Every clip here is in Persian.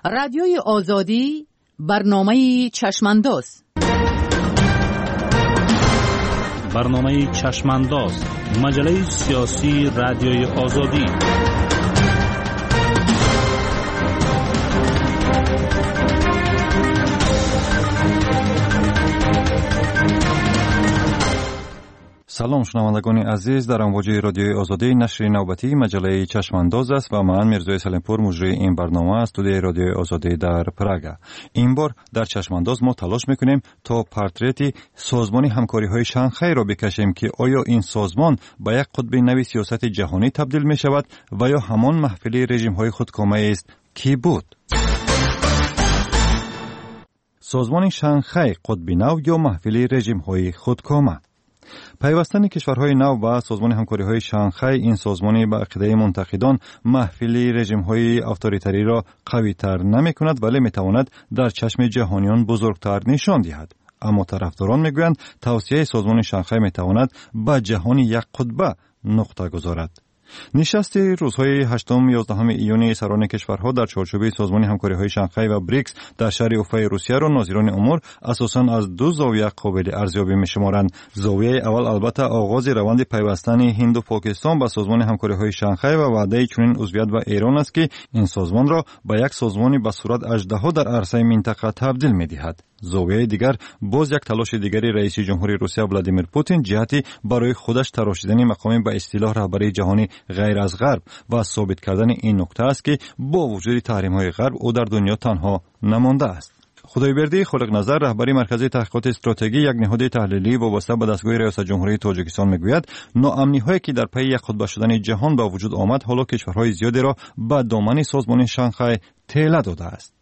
رادیوی آزادی برنامه چشمانداز. برنامه چشمانداز، مجله سیاسی رادیوی آزادی. سلام شنوندگان عزیز، در امواج رادیوی آزادی نشر نوبتی مجله چشمانداز است و من میرزای سلیمپور مجری این برنامه از استودیوی رادیوی آزادی در پراگ. این بار در چشمانداز ما تلاش میکنیم تا پورتریتی سازمان همکاری های شانگهای را بکشیم که آیا این سازمان به یک قطب نوی سیاست جهانی تبدیل می شود و یا همان محفل رژیم های خودکامه است کی بود؟ سازمان شانگهای قطب نو یا محفل رژیم های خودکامه. پیوستن کشورهای نو و سازمان همکاری‌های شانگهای، این سازمانی به عقیده منتقدان محفل رژیم‌های اتوریتری را قوی‌تر نمی‌کند ولی می‌تواند در چشم جهانیان بزرگتر نشان دهد. اما طرفداران می‌گویند توسعه سازمان شانگهای می‌تواند به جهان یک قطبه نقطه گذارد. نشست روزهای 8-11 ایون سران کشورها در چارچوب سازمان همکاری‌های شانگهای و بریکس در شهر اوفای روسیه را ناظران امور اساساً از دو زاویه قابل ارزیابی می‌شمارند. زاویه اول البته آغاز روند پیوستن هند و پاکستان به سازمان همکاری‌های شانگهای و وعده چنین عضویت و ایران است که این سازمان را به یک سازمان به صورت اژدها در عرصه منطقه تبدیل می‌دهد. زاویه دیگر باز یک تلاش دیگری رئیس جمهوری روسیه ولادیمیر پوتین جهتی برای خودش تراشیدن مقام به اصطلاح رهبری جهانی غیر از غرب و ثابت کردن این نکته است که با وجود تحریم‌های غرب او در دنیا تنها نمانده است. خدایبردی خالق نظر، رهبری مرکز تحقیقات استراتژی، یک نهاد تحلیلی وابسته به دستگاه ریاست جمهوری تاجیکستان میگوید ناامنی‌هایی که در پی یک قطب شدن جهان به وجود آمد حالا کشورهای زیادی را به دامن سازمان شانگهای تله داده است.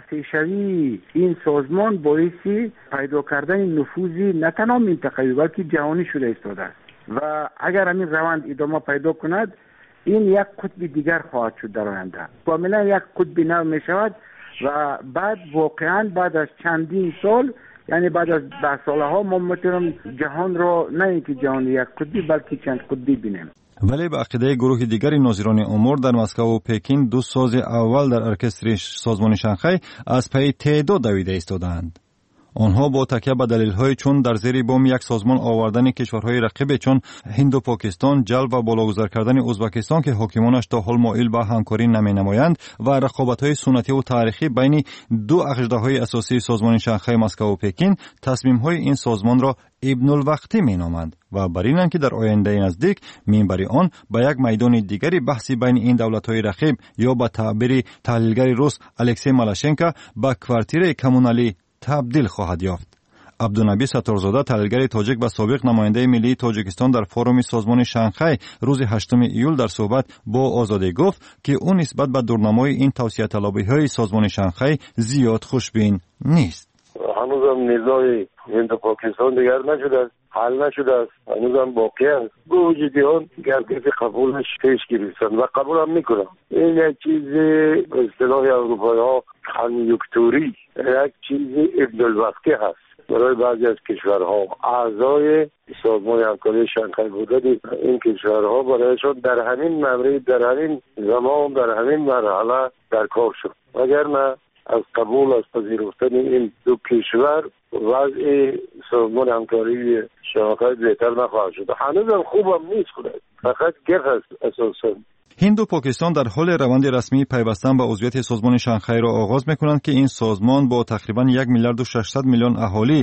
وسیع این سازمان باعث پیدا کردن نفوذی نه تنها منطقه‌ای بلکه جهانی شده ایستاده است و اگر همین روند ادامه پیدا کند این یک قطب دیگر خواهد شد در آینده. کاملا یک قطب نو می شود و بعد واقعا بعد از چندین سال، یعنی بعد از 10 سالها ما میتونیم جهان را نه اینکه جهان یک قطبی بلکه چند قطبی بینیم. ولی به عقیده گروه دیگری ناظران امور در مسکو و پکین دو ساز اول در ارکستر سازمان شانگهای از پی تعداد دویده ایستادند. آنها با تکیه به دلایلی چون در زیر بام یک سازمان آوردن کشورهای رقیب چون هند و پاکستان، جلب و بالاگذار کردن ازبکستان که حاکمانش تا حال مایل به همکاری نمینمایند و رقابت‌های سنتی و تاریخی بین دو اژدهای اساسی سازمان شانگهای مسکو و پکین، تصمیم‌های این سازمان را ابن الوقتی مینامند و بر اینند که در آینده نزدیک منبر آن به یک میدان دیگری بحثی بین این دولت‌های رقیب یا به تعبیر تحلیلگر روس الکسی مالاشنکو به کوارتیر کمونالی تبدیل خواهد یافت. عبدالنبی ستارزاده، تحلیلگر تاجیک و سابق نماینده ملی تاجیکستان در فوروم سازمان شانگهای روز 8 ایول در صحبت با آزادی گفت که او نسبت به دورنمای این توسعه طلبی‌های سازمان شانگهای زیاد خوشبین نیست. هنوزم نزاع هند و پاکستان دیگر نشده است، حل نشده است، هنوزم باقی است. با وجود آن گردش قبولش پیش گرفتند و قبول هم میکنم. این یک چیز به اصطلاح اروپایی ها کانیوکتوری، یک چیز ابن الوقتی هست برای بعضی از کشورها. اعضای سازمان همکاری شانگهای بودن این کشورها برایشان در همین مورد، در همین زمان، در همین مرحله در کار شد. وگرنه از قبول از پذیرفتن این دو کشور وضع سازمان همکاری شانگهای بهتر نخواهد شد. هنوزم خوبم نیست خود، فقط گرد است اساسا. هند و پاکستان در حال روند رسمی پیوستن به عضویت سازمان شانگهای را آغاز می‌کنند که این سازمان با تقریباً 1 میلیارد و 600 میلیون اهالی،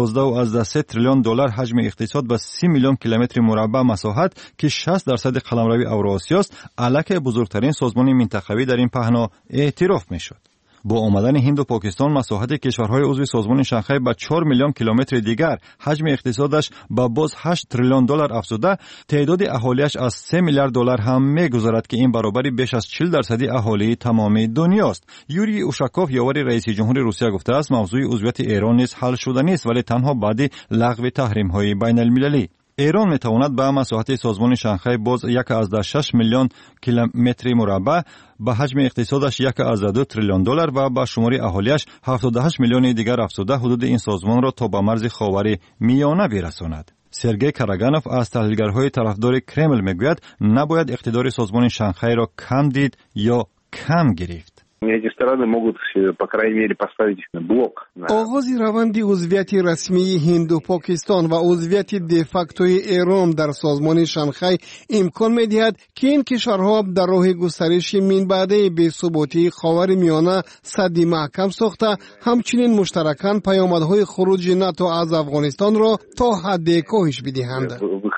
11.3 تریلیون دلار حجم اقتصاد و 30 میلیون کیلومتر مربع مساحت که 60% قلمرو اوراسیا است، الک بزرگترین سازمان منطقوی در این پهنا اعتراف می‌شد. با آمدن هند و پاکستان مساحت کشورهای عضو سازمان شانگهای به 4 میلیون کیلومتر دیگر، حجم اقتصادش به باز 8 تریلیون دلار افزوده، تعداد اهالیش از 3 میلیارد دلار هم می‌گذرد که این برابر بیش از 40% اهالی تمام دنیاست. یوری اوشاکوف، یاور رئیس جمهور روسیه، گفته است موضوع عضویت ایران نیز حل شده نیست ولی تنها بعد لغو تحریم‌های بین‌المللی. ایران میتواند به مساحت سازمان شانگهای باز 1.6 میلیون کیلومتر مربع، به حجم اقتصادش 1.2 تریلیون دلار و به شمار اهالیش 78 میلیون دیگر افزوده حدود این سازمان را تا به مرز خاور میانه برساند. سرگئی کاراگانوف از تحلیلگرهای طرفدار کرمل میگوید نباید اقتدار سازمان شانگهای را کم دید یا کم گرفت. Эти страны могут, по крайней мере, поставить блок. آغاز روند عضویت رسمی هند و پاکستان و عضویت دفاکتوی ایران در سازمان شانگهای امکان می‌دهد که این کشورها در راه گسترش منبع بی‌ثباتی خاورمیانه سد محکم ساخته، همچنین مشترکاً پیامدهای خروج ناتو از افغانستان را تا حد کاهش بدهند.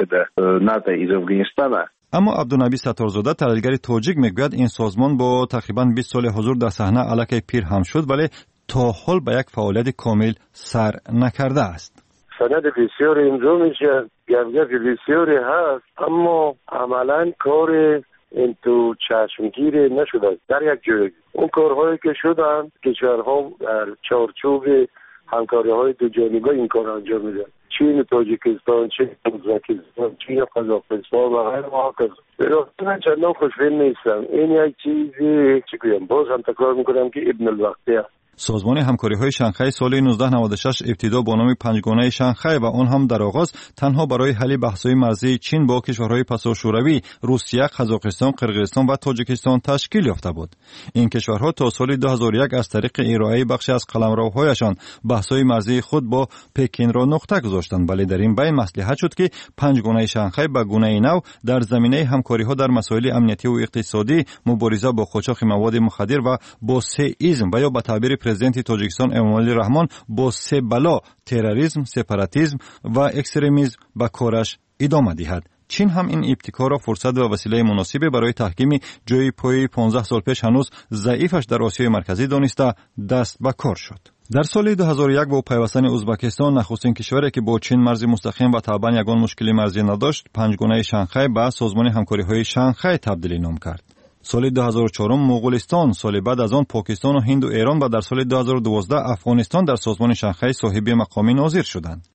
اما عبدالنبی ستارزاده تحلیلگر تاجیک میگوید این سازمان با تقریباً 20 سال حضور در صحنه الکی پیر هم شد، ولی تا حال به یک فعالیت کامل سر نکرده است. سند بسیاری امضا میشه، گپ بسیاری هست، اما عملاً کار این تو چشمگیر نشده. در یک جای اون کارهایی که شدن کشورها در چارچوب همکاری‌های دو جانبه این کار انجام میدن. چین و تاجیکستان، چین و ازبکستان، چین و قزاقستان و غیره وهکذا. من چندان خوشبین نیستم. این یک چیزی چی بگم، باز هم تکرار میکنم که ابن الوقتی است. سازمان همکاری‌های شانگهای سال 1996 ابتدا با نام پنجگانه شانگهای و آن هم در آغاز تنها برای حل بحث‌های مرزی چین با کشورهای پساشوروی روسیه، قزاقستان، قرقیزستان و تاجیکستان تشکیل یافته بود. این کشورها تا سال 2001 از طریق ارائه بخشی از قلمروهایشان بحث‌های مرزی خود با پکین را نقطه گذاشتند، ولی در این بین مصلحت شد که پنجگانه شانگهای به گونه نو در زمینه همکاری‌ها در مسائل امنیتی و اقتصادی، مبارزه با قاچاق مواد مخدر و با سه‌ایسم و یا به تعبیر پرزیدنت تاجیکستان امامعلی رحمان با سه بلا تروریسم، سپاراتیسم و اکستریمیسم به کارش ادامه دهد. چین هم این ابتکار را فرصت و وسیله مناسبی برای تحکیم جای پای 15 سال پیش هنوز ضعیفش در آسیای مرکزی دانسته دست به کار شد. در سال 2001 با پیوستن ازبکستان نخستین کشوری که با چین مرز مستقیم و طبعا یگان مشکلی مرزی نداشت، پنجگانه شانگهای به سازمان همکاری‌های شانگهای تبدیل نام کرد. سال 2004 مغولستان، سال بعد از آن پاکستان و هند و ایران و در سال 2012 افغانستان در سازمان شانگهای صاحب مقام ناظر شدند.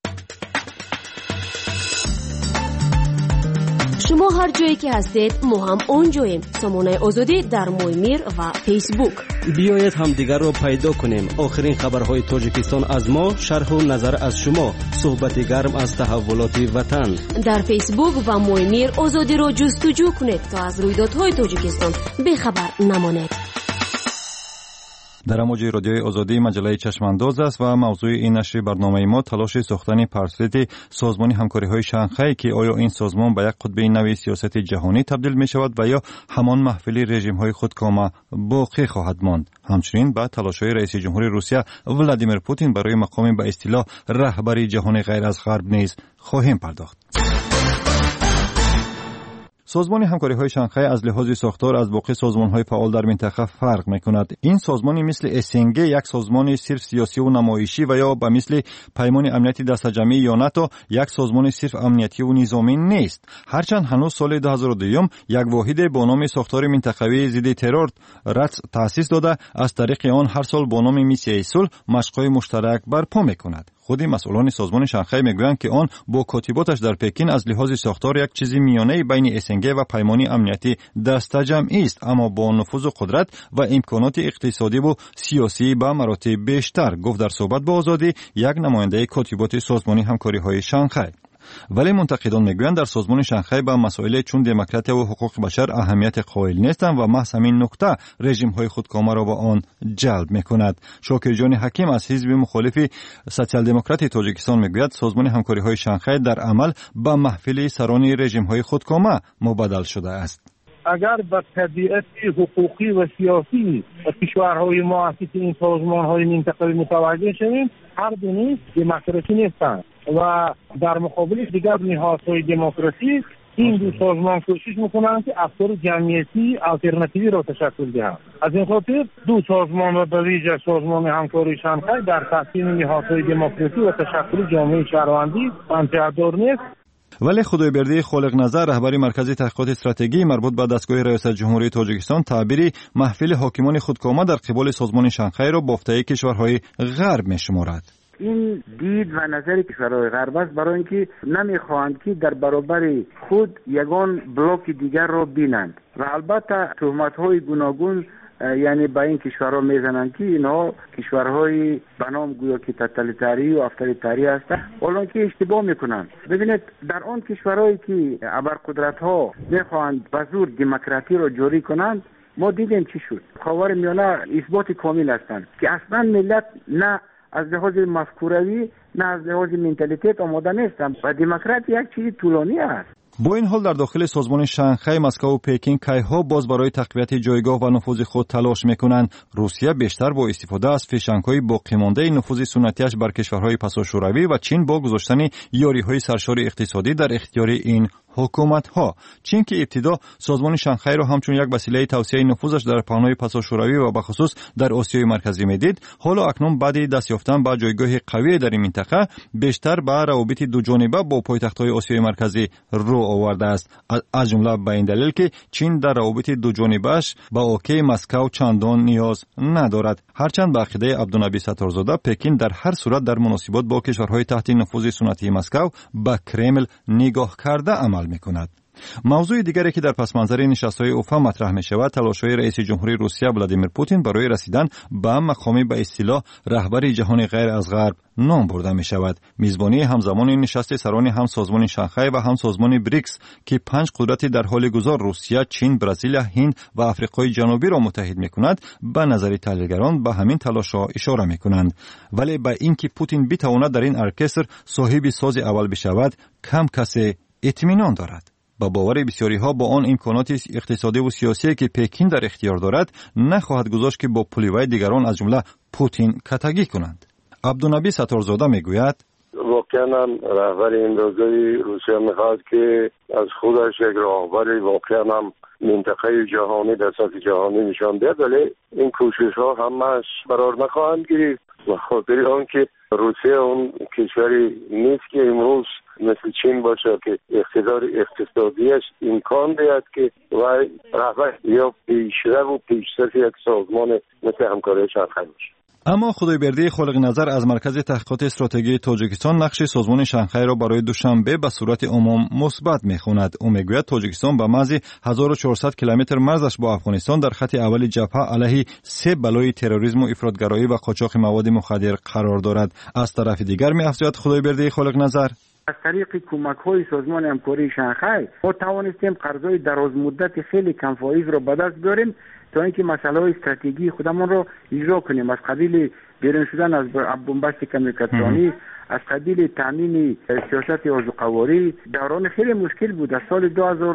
شما هر جایی که هستید ما هم اونجاییم. سامانه آزادی در مویمیر و فیسبوک. بیایید همدیگر را پیدا کنیم. آخرین خبرهای تاجیکستان از ما، شرح و نظر از شما، صحبت گرم از تحولات وطن. در فیسبوک و مویمیر آزادی را جستجو کنید تا از رویدادهای تاجیکستان بیخبر نمانید. در امواج رادیوی آزادی مجله چشمانداز است و موضوع این نشر برنامه ما تلاش ساختن پرسپکتیو سازمان همکاری‌های شانگهای که آیا این سازمان به یک قطب نوی سیاست جهانی تبدیل می شود و یا همان محفل رژیم‌های خودکامه باقی خواهد ماند. همچنین به تلاش‌های رئیس جمهور روسیه ولادیمیر پوتین برای مقام به اصطلاح رهبری جهان غیر از غرب نیز خواهیم پرداخت. سازمان همکاری‌های شانگهای از لحاظ ساختار از باقی سازمان‌های فعال در منطقه فرق می‌کند. این سازمانی مثل اسنگ یک سازمان صرف سیاسی و نمایشی و یا به مثل پیمان امنیتی دسته‌جمعی یا ناتو یک سازمان صرف امنیتی و نظامی نیست. هرچند هنوز سال 2002 یک واحد با نام ساختار منطقوی ضد ترور رأس تأسیس داده، از طریق آن هر سال با نام میسیه صلح مشق‌های مشترک برپا می‌کند. خود مسئولان سازمان شانگهای میگویند که آن با کاتباتش در پکین از لحاظ ساختار یک چیزی میانه بین اسنگ و پیمانی امنیتی دسته‌جمعی است، اما با نفوذ و قدرت و امکانات اقتصادی و سیاسی به مراتب بیشتر، گفت در صحبت با آزادی یک نماینده کاتبات سازمان همکاری‌های شانگهای. ولی منتقدان میگویند در سازمان شانگهای به مسائل چون دموکراسی و حقوق بشر اهمیت قائل نیستند و محض همین نکته رژیم‌های خودکامه را به آن جلب می‌کند. شاکر جان حکیم از حزب مخالف سوسیال دموکرات تاجیکستان میگوید سازمان همکاری‌های شانگهای در عمل به محفل سران رژیم‌های خودکامه مبادل شده است. اگر به طبیعت حقوقی و سیاسی کشورهای مؤسس این سازمان‌های منطقه‌ای متوجه شویم، هر دو نیز دموکراسی نیستند و در مقابل دیگر نهادهای دموکراسی این دو سازمان کوشش میکنند که افکار جمعیتی آلترناتیوی را تشکل دهند. از این خاطر دو سازمان و به ویژه سازمان همکاری شانگهای در تحسین نهادهای دموکراسی و تشکل جامعه شهروندی منطقه‌دار نیست. ولی خدایبرده خالق نظر رهبر مرکز تحقیقات استراتژی مربوط به دستگاه ریاست جمهوری تاجیکستان تعبیری محفل حاکمان خودکامه در قبال سازمان شانگهای را بافته کشورهای غرب می‌شمارد. این دید و نظر کشورهای غرب است برای اینکه نمیخواهند که در برابر خود یگان بلوک دیگر را بینند و البته تهمت‌های گوناگون یعنی با این کشورها میزنند که اینها کشورهای به نام گویا که توتالیتاری و افراطی هستند، حالا که اشتباه میکنند. ببینید در آن کشورهایی که ابرقدرت‌ها میخواهند به زور دموکراسی را جاری کنند، ما دیدیم چی شد. خاورمیانه اثبات کامل هستند که اصلا ملت نه از لحاظ مفکوروی نه از لحاظ منتالیتیت آماده نیستند و دموکراسی یک چیز طولانی است. با این حال در داخل سازمان شانگهای، مسکو و پکین کایها باز برای تقویت جایگاه و نفوذ خود تلاش میکنند. روسیه بیشتر با استفاده از فشنگ‌های باقی مانده نفوذ سنتیش بر کشورهای پساشوروی و چین با گذاشتن یاری‌های سرشار اقتصادی در اختیار این حکومت‌ها. چین که ابتدا سازمان شانگهای را همچون یک وسیله توسعه نفوذش در پهنای پساشوروی و به خصوص در آسیای مرکزی میدید، حالا اکنون بعد دست یافتن به جایگاه قوی در این منطقه بیشتر به روابط دو جانبه با پایتخت‌های آسیای مرکزی رو آورده است. از جمله به این دلیل که چین در روابط دو جانبه‌اش با اوکی مسکو چندان نیاز ندارد. هرچند به عقیده عبدالنبی ستارزاده پکین در هر صورت در مناسبات با کشورهای تحت نفوذ سنتی مسکو به کرمل نگاه کرده عمل می‌کند. موضوع دیگری که در پس منظر نشست‌های اوفا مطرح می‌شود، تلاش‌های رئیس جمهوری روسیه ولادیمیر پوتین برای رسیدن به مقامی به اصطلاح رهبر جهان غیر از غرب نام برده می‌شود. میزبانی همزمان نشست سران هم سازمان شانگهای و هم سازمان بریکس که 5 قدرت در حال گذار روسیه، چین، برزیل، هند و آفریقای جنوبی را متحد می‌کند، به نظر تحلیلگران به همین تلاش‌ها اشاره می‌کنند. ولی به اینکه پوتین بتواند در این ارکستر صاحب ساز اول بشود، کم کسی اطمینان دارد. با باور بسیاری ها با آن امکانات اقتصادی و سیاسی که پکین در اختیار دارد، نخواهد گذاشت که با پلیوای دیگران از جمله پوتین کتگی کنند. عبدالنبی ستارزاده میگوید واقعا هم رهبر این روزای روسیه میخواد که از خودش یک راهبر واقعا هم منطقه جهانی در سطح جهانی نشان دهد، ولی این کوشش ها همش قرار نخواهند گرفت و خاطر آن که روسیه اون کشوری نیست که امروز مثل چین باشه که اقتدار اقتصادیش امکان دهد که وای رهبر یا پیشرو و پیشرفت یک سازمان مثل همکاری شانگهای باشه. اما خدایبردی خالق نظر از مرکز تحقیقات استراتژی تاجیکستان نقش سازمان شانگهای را برای دوشنبه به صورت عموم مثبت می‌خواند. او میگوید تاجیکستان به محض 1400 کیلومتر مرزش با افغانستان در خط اول جبهه علیه 3 بلای تروریسم و افراطگرایی و قاچاق مواد مخدر قرار دارد. از طرف دیگر می‌افزاید خدایبردی خالق نظر از طریق کمک‌های سازمان همکاری شانگهای ما توانستیم قرض‌های دراز مدت خیلی کم فایز را به دست بیاریم تا اینکه مسائل استراتژی خودمان را اجرا کنیم، از قبیل بیرون شدن از بنبست کمیونیکاسیونی، از قبیل تامین سیاست ارزوقواری. دوران خیلی مشکل بود. از سال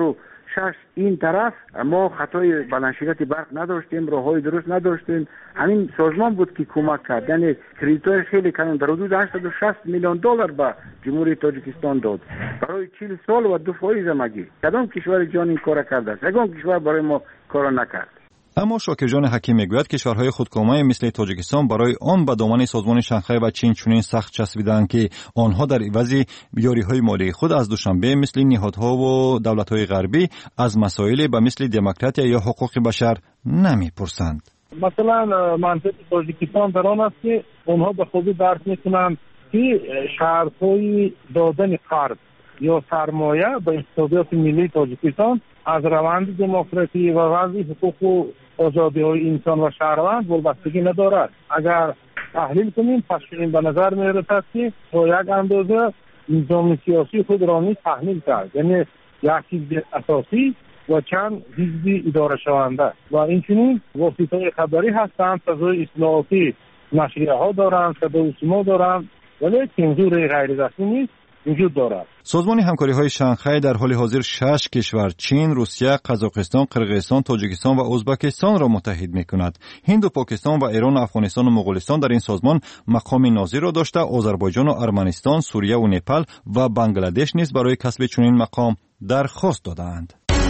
2006 این طرف ما خطای بلندشدت برق نداشتیم، راههای درست نداشتیم. همین سازمان بود که کمک کرد، یعنی کریدیت‌های خیلی کم در حدود 860 میلیون دلار به جمهوری تاجیکستان داد برای 40 سال و 2% مگی. کدام کشور جهان این کار کرده است؟ یگان کشور برای ما کار نکرد. اما شاکر جان حکیم میگوید کشورهای خودکامه مثل تاجیکستان برای آن به دامن سازمان شانگهای و چین چنین سخت چسبیدند که آنها در عوض یاری‌های مالی خود از دوشنبه مثل نهادها و دولت‌های غربی از مسائل به مثل دموکراسی یا حقوق بشر نمی‌پرسند. مثلا منطقه تاجیکستان در آن است که آنها به خوبی درک می‌کنند که شرط‌های دادن قرض یا سرمایه به اقتصادیات ملی تاجیکستان از روند دموکراسی و وضع حقوق و آزادی‌های انسان و شهروند وابستگی ندارد. اگر تحلیل کنیم پس این به نظر می‌رسد که با یک اندازه نظام سیاسی خود را نیز تحمیل کرد، یعنی یک حزب اساسی و چند حزب اداره شونده و اینچنین واسطه‌های خبری هستند، فضای اصلاحاتی نشریه‌ها دارند، صدای سیما دارند، ولی سانسور غیر رسمی نیست وجود دارد. سازمان همکاری‌های شانگهای در حال حاضر 6 کشور چین، روسیه، قزاقستان، قرقیزستان، تاجیکستان و ازبکستان را متحد می‌کند. هند و پاکستان و ایران و افغانستان و مغولستان در این سازمان مقام ناظر را داشته، آذربایجان و ارمنستان، سوریه و نپال و بنگلادش نیز برای کسب چنین مقام درخواست دادند.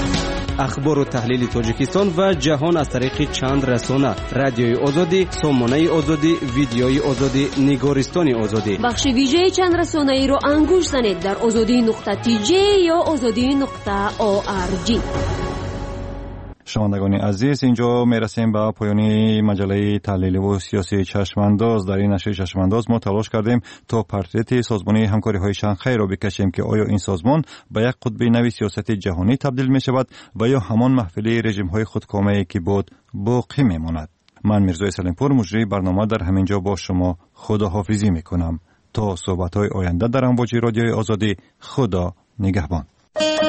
اخبار و تحلیل تاجیکستان و جهان از طریق چند رسانه: رادیوی آزادی، سامانه آزادی، ویدیوی آزادی، نگارستان آزادی. بخش ویژه چند رسانه ای رو انگوش زنید در azadi.tj یا azadi.org. شنوندگان عزیز، اینجا میرسیم به پایان مجله تحلیلی و سیاسی چشمانداز. در این نشر چشمانداز ما تلاش کردیم تا پورتریت سازمان همکاری‌های شانگهای را بکشیم که آیا این سازمان به یک قطب نوی سیاست جهانی تبدیل می شود و یا همان محفل رژیم‌های خودکامه‌ای که بود باقی میماند. من میرزا سلیمپور مجری برنامه در همینجا با شما خداحافظی میکنم تا صحبت‌های آینده در امواج رادیوی آزادی. خدا نگهبان.